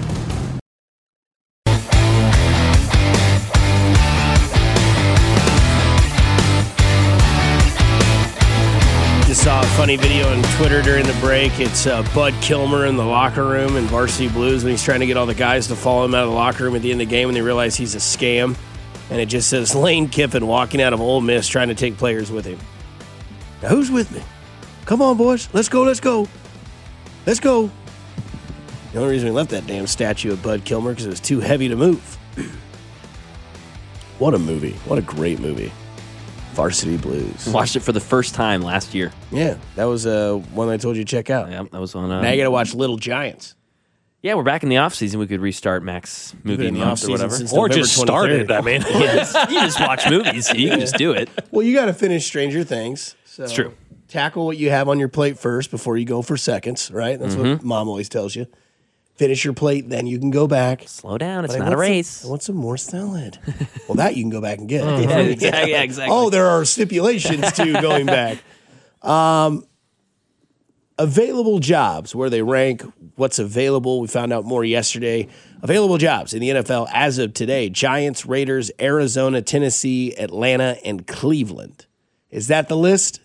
Saw a funny video on Twitter during the break. It's Bud Kilmer in the locker room in Varsity Blues when he's trying to get all the guys to follow him out of the locker room at the end of the game when they realize he's a scam. And it just says Lane Kiffin walking out of Ole Miss trying to take players with him. Now, who's with me? Come on, boys. Let's go. Let's go. Let's go. The only reason we left that damn statue of Bud Kilmer because it was too heavy to move. What a movie. What a great movie. Varsity Blues. Watched it for the first time last year. Yeah, that was one I told you to check out. Yeah, that was on. Now you got to watch Little Giants. Yeah, we're back in the off season. We could restart Mac's movie in the off or whatever, or just start it. I mean, yes, you just watch movies. So you can just do it. Well, you got to finish Stranger Things. So it's true. Tackle what you have on your plate first before you go for seconds. Right? That's what Mom always tells you. Finish your plate, then you can go back. Slow down. It's not a race. I want some more salad. Well, that you can go back and get. Yeah, exactly. Oh, there are stipulations to going back. available jobs, where they rank, what's available. We found out more yesterday. Available jobs in the NFL as of today: Giants, Raiders, Arizona, Tennessee, Atlanta, and Cleveland. Is that the list?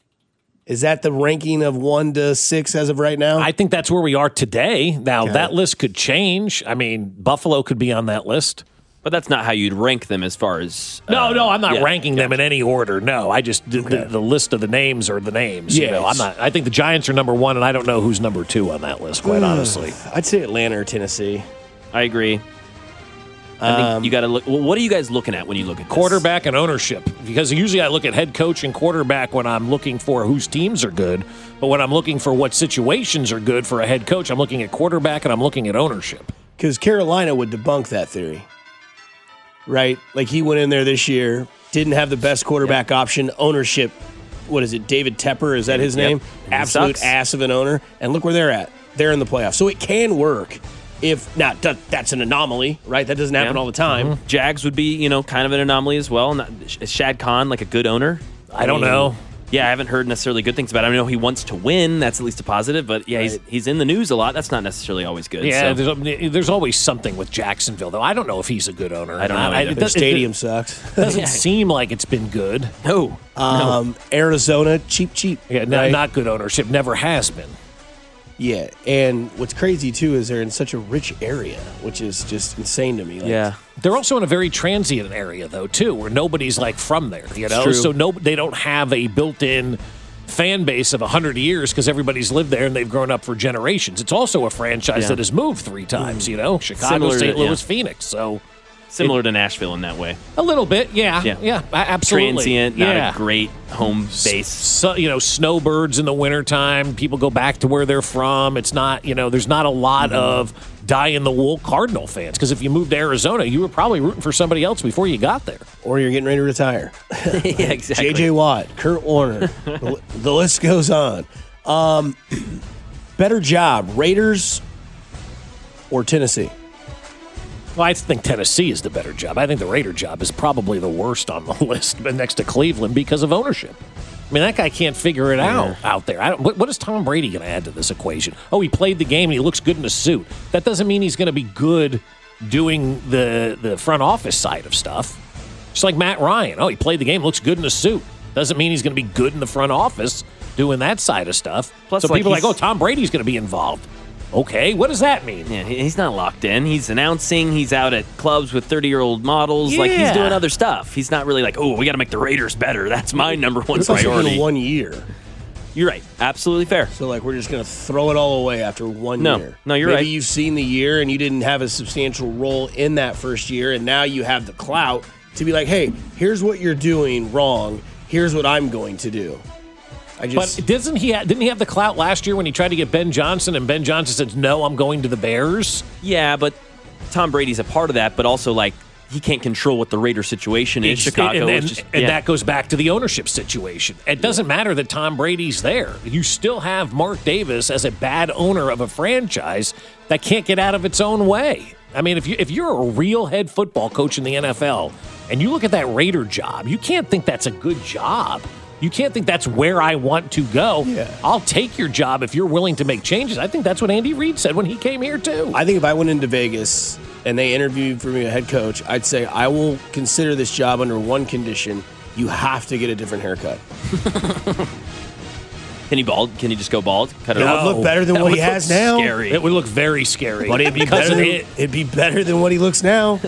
Is that the ranking of 1 to 6 as of right now? I think that's where we are today. Now, that list could change. I mean, Buffalo could be on that list. But that's not how you'd rank them as far as... No, I'm not ranking them in any order. No, I just the list of the names are the names. Yes. You know, I'm not. I think the Giants are number 1, and I don't know who's number 2 on that list, quite honestly. I'd say Atlanta or Tennessee. I agree. I think you got to look. Well, what are you guys looking at when you look at this? Quarterback and ownership? Because usually I look at head coach and quarterback when I'm looking for whose teams are good. But when I'm looking for what situations are good for a head coach, I'm looking at quarterback and I'm looking at ownership. Because Carolina would debunk that theory, right? Like he went in there this year, didn't have the best quarterback option. Ownership, what is it, David Tepper, is that his name? Absolute ass of an owner. And look where they're at. They're in the playoffs. So it can work. If not, that's an anomaly, right? That doesn't happen all the time. Mm-hmm. Jags would be, kind of an anomaly as well. Is Shad Khan like a good owner? I don't know. Yeah, I haven't heard necessarily good things about him. I know he wants to win. That's at least a positive. But yeah, he's in the news a lot. That's not necessarily always good. Yeah, so. There's always something with Jacksonville, though. I don't know if he's a good owner. I don't know. The stadium sucks. Doesn't seem like it's been good. No. Arizona, cheap. Yeah, not good ownership. Never has been. Yeah, and what's crazy, too, is they're in such a rich area, which is just insane to me. Yeah. They're also in a very transient area, though, too, where nobody's, from there, True. So they don't have a built-in fan base of 100 years because everybody's lived there and they've grown up for generations. It's also a franchise that has moved 3 times, Chicago, St. Louis, Phoenix, so... Similar to Nashville in that way. A little bit, yeah, absolutely. Transient, not a great home base. Snowbirds in the wintertime. People go back to where they're from. It's not, there's not a lot of die-in-the-wool Cardinal fans. Because if you moved to Arizona, you were probably rooting for somebody else before you got there. Or you're getting ready to retire. Yeah, exactly. J.J. Watt, Kurt Warner. The list goes on. Better job, Raiders or Tennessee? Well, I think Tennessee is the better job. I think the Raider job is probably the worst on the list, but next to Cleveland because of ownership. I mean, that guy can't figure it out there. What is Tom Brady going to add to this equation? Oh, he played the game and he looks good in a suit. That doesn't mean he's going to be good doing the front office side of stuff. Just like Matt Ryan. Oh, he played the game, looks good in a suit. Doesn't mean he's going to be good in the front office doing that side of stuff. Plus, so people are like, oh, Tom Brady's going to be involved. Okay, what does that mean? Yeah, he's not locked in. He's announcing. He's out at clubs with 30-year-old models. Yeah. Like, he's doing other stuff. He's not really like, oh, we got to make the Raiders better. That's my number one priority. It's been 1 year. You're right. Absolutely fair. So, we're just going to throw it all away after 1 year. No, you're right. Maybe you've seen the year and you didn't have a substantial role in that first year, and now you have the clout to be like, hey, here's what you're doing wrong. Here's what I'm going to do. But didn't he have the clout last year when he tried to get Ben Johnson, and Ben Johnson said, no, I'm going to the Bears? Yeah, but Tom Brady's a part of that, but also, he can't control what the Raider situation is. Chicago. And that goes back to the ownership situation. It doesn't matter that Tom Brady's there. You still have Mark Davis as a bad owner of a franchise that can't get out of its own way. I mean, if you're a real head football coach in the NFL, and you look at that Raider job, you can't think that's a good job. You can't think that's where I want to go. Yeah. I'll take your job if you're willing to make changes. I think that's what Andy Reid said when he came here, too. I think if I went into Vegas and they interviewed for me a head coach, I'd say, I will consider this job under one condition. You have to get a different haircut. Can he bald? Can he just go bald? Cut it off? It would look better than what he has now. Scary. It would look very scary. But it'd be better than what he looks now.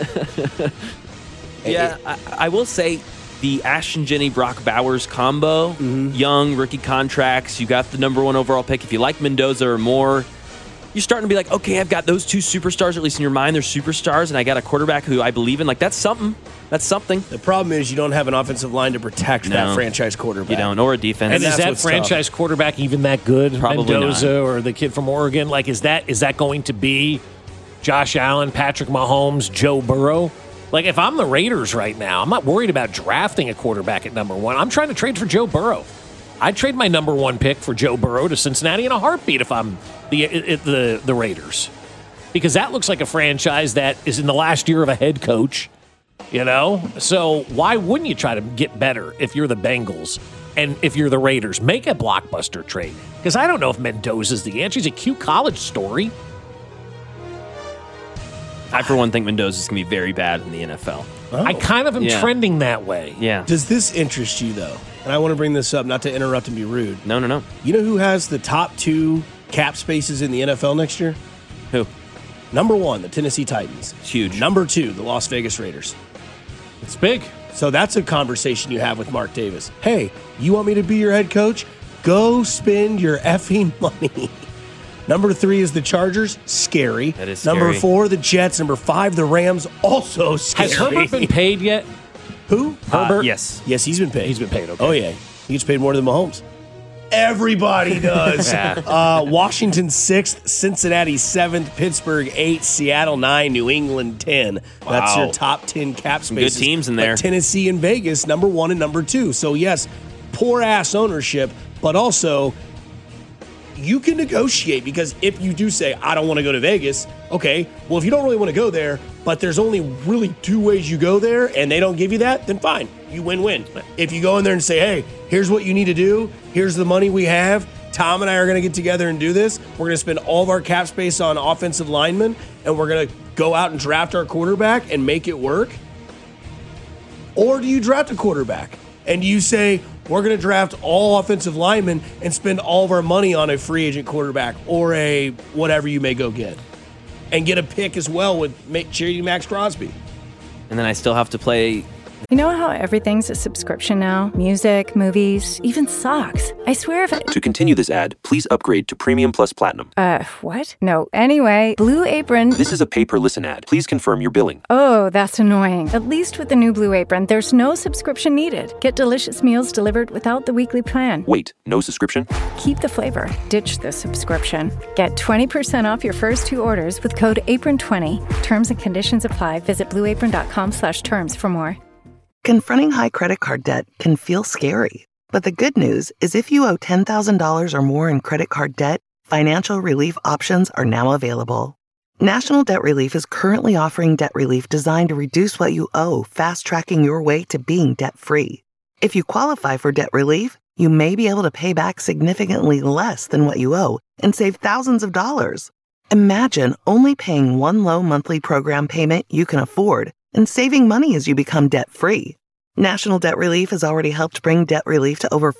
Yeah, I will say, the Ashton Jenny Brock Bowers combo, young rookie contracts. You got the number 1 overall pick. If you like Mendoza or more, you're starting to be like, okay, I've got those 2 superstars, at least in your mind, they're superstars, and I got a quarterback who I believe in. That's something. That's something. The problem is you don't have an offensive line to protect that franchise quarterback. You don't, or a defense. And is that franchise quarterback even that good? Probably Mendoza not. Or the kid from Oregon? Is that going to be Josh Allen, Patrick Mahomes, Joe Burrow? If I'm the Raiders right now, I'm not worried about drafting a quarterback at number 1. I'm trying to trade for Joe Burrow. I'd trade my number 1 pick for Joe Burrow to Cincinnati in a heartbeat if I'm the Raiders. Because that looks like a franchise that is in the last year of a head coach, So why wouldn't you try to get better if you're the Bengals And if you're the Raiders, make a blockbuster trade. Because I don't know if Mendoza's the answer. He's a cute college story. I, for one, think Mendoza's going to be very bad in the NFL. Oh. I kind of am trending that way. Yeah. Does this interest you, though? And I want to bring this up, not to interrupt and be rude. No. You know who has the top 2 cap spaces in the NFL next year? Who? Number 1, the Tennessee Titans. Huge. Number 2, the Las Vegas Raiders. It's big. So that's a conversation you have with Mark Davis. Hey, you want me to be your head coach? Go spend your effing money. Number 3 is the Chargers. Scary. That is Number scary. 4, the Jets. Number 5, the Rams. Also scary. Has Herbert been paid yet? Who? Herbert? Yes. Yes, he's been paid. He's been paid, okay. Oh, yeah. He gets paid more than Mahomes. Everybody does. Washington 6th, Cincinnati 7th, Pittsburgh 8th, Seattle 9, New England 10. That's your top 10 cap spaces. Good teams in there. But Tennessee and Vegas, number 1 and number 2. So, yes, poor-ass ownership, but also you can negotiate because if you do say, I don't want to go to Vegas, okay, well, if you don't really want to go there, but there's only really 2 ways you go there and they don't give you that, then fine. You win-win. If you go in there and say, hey, here's what you need to do, here's the money we have, Tom and I are going to get together and do this, we're going to spend all of our cap space on offensive linemen, and we're going to go out and draft our quarterback and make it work? Or do you draft a quarterback and you say, we're going to draft all offensive linemen and spend all of our money on a free agent quarterback or a whatever you may go get, and get a pick as well with Charity Max Crosby? And then I still have to play. You know how everything's a subscription now? Music, movies, even socks. I swear if To continue this ad, please upgrade to Premium Plus Platinum. What? No. Anyway, Blue Apron. This is a pay-per-listen ad. Please confirm your billing. Oh, that's annoying. At least with the new Blue Apron, there's no subscription needed. Get delicious meals delivered without the weekly plan. Wait, no subscription? Keep the flavor. Ditch the subscription. Get 20% off your first 2 orders with code APRON20. Terms and conditions apply. Visit blueapron.com/terms for more. Confronting high credit card debt can feel scary, but the good news is if you owe $10,000 or more in credit card debt, financial relief options are now available. National Debt Relief is currently offering debt relief designed to reduce what you owe, fast-tracking your way to being debt-free. If you qualify for debt relief, you may be able to pay back significantly less than what you owe and save thousands of dollars. Imagine only paying one low monthly program payment you can afford and saving money as you become debt-free. National Debt Relief has already helped bring debt relief to over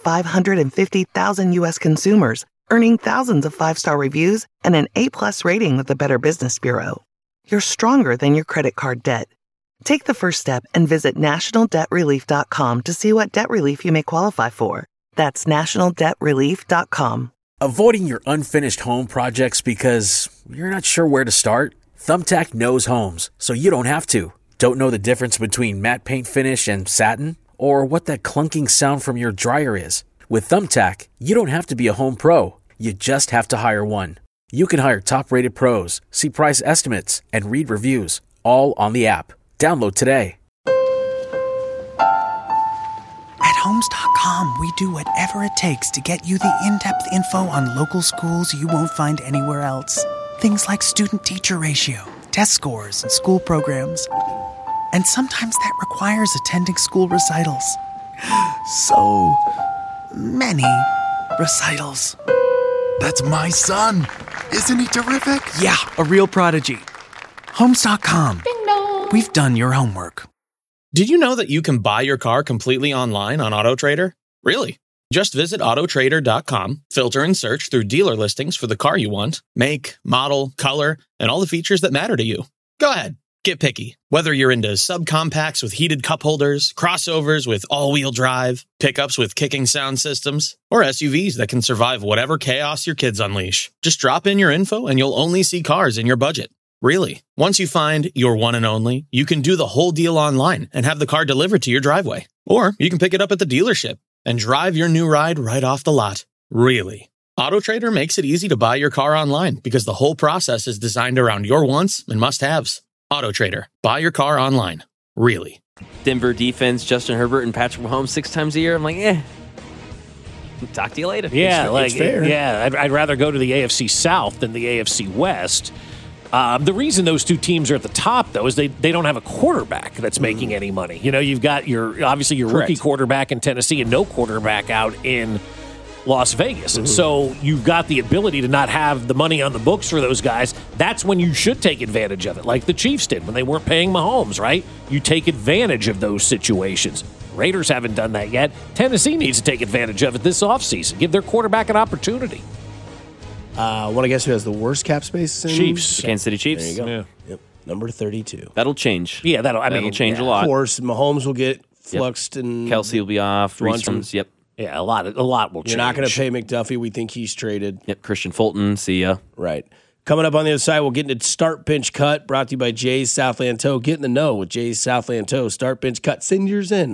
550,000 U.S. consumers, earning thousands of 5-star reviews and an A+ rating with the Better Business Bureau. You're stronger than your credit card debt. Take the first step and visit nationaldebtrelief.com to see what debt relief you may qualify for. That's nationaldebtrelief.com. Avoiding your unfinished home projects because you're not sure where to start? Thumbtack knows homes, so you don't have to. Don't know the difference between matte paint finish and satin? Or what that clunking sound from your dryer is? With Thumbtack, you don't have to be a home pro. You just have to hire one. You can hire top-rated pros, see price estimates, and read reviews, all on the app. Download today. At Homes.com, we do whatever it takes to get you the in-depth info on local schools you won't find anywhere else. Things like student-teacher ratio, test scores, and school programs. And sometimes that requires attending school recitals. So many recitals. That's my son. Isn't he terrific? Yeah, a real prodigy. Homes.com. We've done your homework. Did you know that you can buy your car completely online on AutoTrader? Really? Just visit autotrader.com, filter and search through dealer listings for the car you want, make, model, color, and all the features that matter to you. Go ahead, get picky. Whether you're into subcompacts with heated cup holders, crossovers with all-wheel drive, pickups with kicking sound systems, or SUVs that can survive whatever chaos your kids unleash. Just drop in your info and you'll only see cars in your budget. Really. Once you find your one and only, you can do the whole deal online and have the car delivered to your driveway. Or you can pick it up at the dealership and drive your new ride right off the lot. Really. AutoTrader makes it easy to buy your car online because the whole process is designed around your wants and must-haves. AutoTrader. Buy your car online. Really. Denver defense, Justin Herbert and Patrick Mahomes 6 times a year. I'm like, talk to you later. Yeah, it's fair. Yeah, I'd rather go to the AFC South than the AFC West. The reason those two teams are at the top, though, is they don't have a quarterback that's making any money. You know, you've got your rookie quarterback in Tennessee and no quarterback out in Las Vegas. And so you've got the ability to not have the money on the books for those guys. That's when you should take advantage of it, like the Chiefs did when they weren't paying Mahomes, right? You take advantage of those situations. Raiders haven't done that yet. Tennessee needs to take advantage of it this offseason. Give their quarterback an opportunity. Want to guess who has the worst cap space? Chiefs. Kansas City Chiefs. There you go. Yep. Number 32. That'll change. Yeah, that'll change a lot. Of course, Mahomes will get fluxed and Kelsey will be off. Yep. Yeah, a lot will change. You're not going to pay McDuffie. We think he's traded. Yep. Christian Fulton. See ya. Right. Coming up on the other side, we'll get into Start Bench Cut, brought to you by Jay's Southland Tow. Get in the know with Jay's Southland Tow. Start Bench Cut. Send yours in.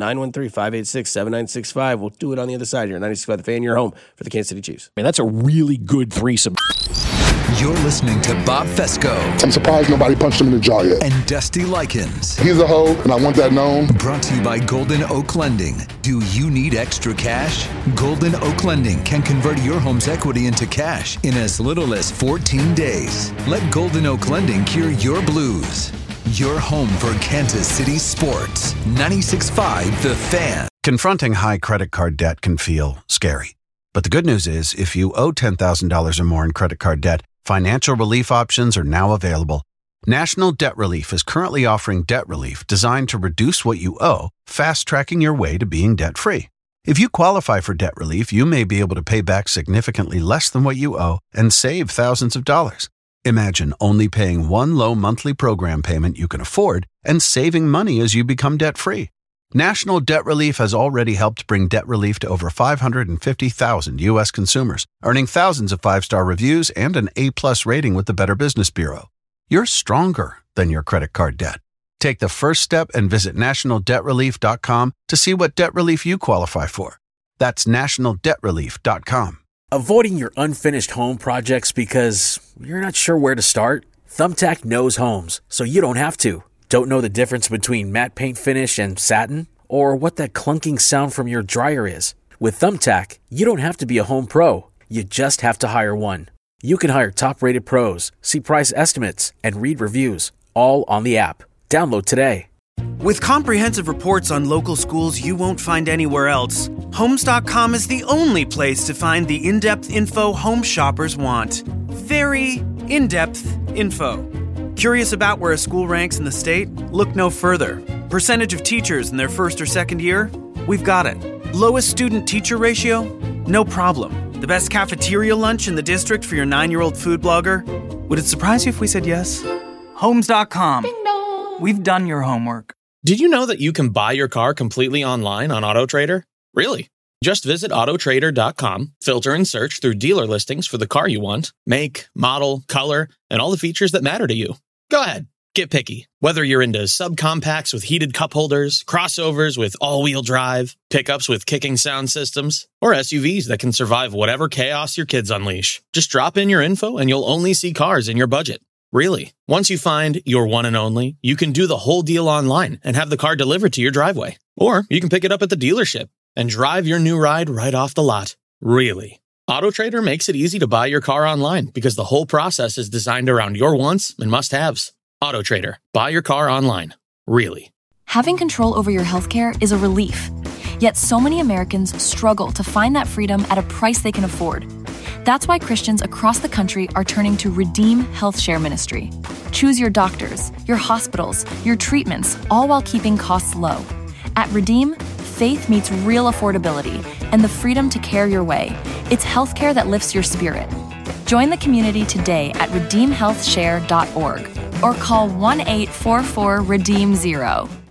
913-586-7965. We'll do it on the other side here. 96.5 The Fan, your home for the Kansas City Chiefs. Man, that's a really good threesome. You're listening to Bob Fesco. I'm surprised nobody punched him in the jaw yet. And Dusty Likens. He's a hoe, and I want that known. Brought to you by Golden Oak Lending. Do you need extra cash? Golden Oak Lending can convert your home's equity into cash in as little as 14 days. Let Golden Oak Lending cure your blues. Your home for Kansas City sports. 96.5 The Fan. Confronting high credit card debt can feel scary. But the good news is, if you owe $10,000 or more in credit card debt, financial relief options are now available. National Debt Relief is currently offering debt relief designed to reduce what you owe, fast-tracking your way to being debt-free. If you qualify for debt relief, you may be able to pay back significantly less than what you owe and save thousands of dollars. Imagine only paying one low monthly program payment you can afford and saving money as you become debt-free. National Debt Relief has already helped bring debt relief to over 550,000 U.S. consumers, earning thousands of five-star reviews and an A-plus rating with the Better Business Bureau. You're stronger than your credit card debt. Take the first step and visit nationaldebtrelief.com to see what debt relief you qualify for. That's nationaldebtrelief.com. Avoiding your unfinished home projects because you're not sure where to start? Thumbtack knows homes, so you don't have to. Don't know the difference between matte paint finish and satin? Or what that clunking sound from your dryer is? With Thumbtack, you don't have to be a home pro. You just have to hire one. You can hire top-rated pros, see price estimates, and read reviews, all on the app. Download today. With comprehensive reports on local schools you won't find anywhere else, Homes.com is the only place to find the in-depth info home shoppers want. Very in-depth info. Curious about where a school ranks in the state? Look no further. Percentage of teachers in their first or second year? We've got it. Lowest student-teacher ratio? No problem. The best cafeteria lunch in the district for your 9-year-old food blogger? Would it surprise you if we said yes? Homes.com. Ding dong. We've done your homework. Did you know that you can buy your car completely online on AutoTrader? Really? Just visit autotrader.com, filter and search through dealer listings for the car you want, make, model, color, and all the features that matter to you. Go ahead, get picky. Whether you're into subcompacts with heated cup holders, crossovers with all-wheel drive, pickups with kicking sound systems, or SUVs that can survive whatever chaos your kids unleash. Just drop in your info and you'll only see cars in your budget. Really. Once you find your one and only, you can do the whole deal online and have the car delivered to your driveway. Or you can pick it up at the dealership and drive your new ride right off the lot. Really. AutoTrader makes it easy to buy your car online because the whole process is designed around your wants and must-haves. AutoTrader. Buy your car online. Really. Having control over your healthcare is a relief. Yet so many Americans struggle to find that freedom at a price they can afford. That's why Christians across the country are turning to Redeem Health Share Ministry. Choose your doctors, your hospitals, your treatments, all while keeping costs low. At Redeem, faith meets real affordability and the freedom to care your way. It's healthcare that lifts your spirit. Join the community today at redeemhealthshare.org or call 1-844-REDEEM-0.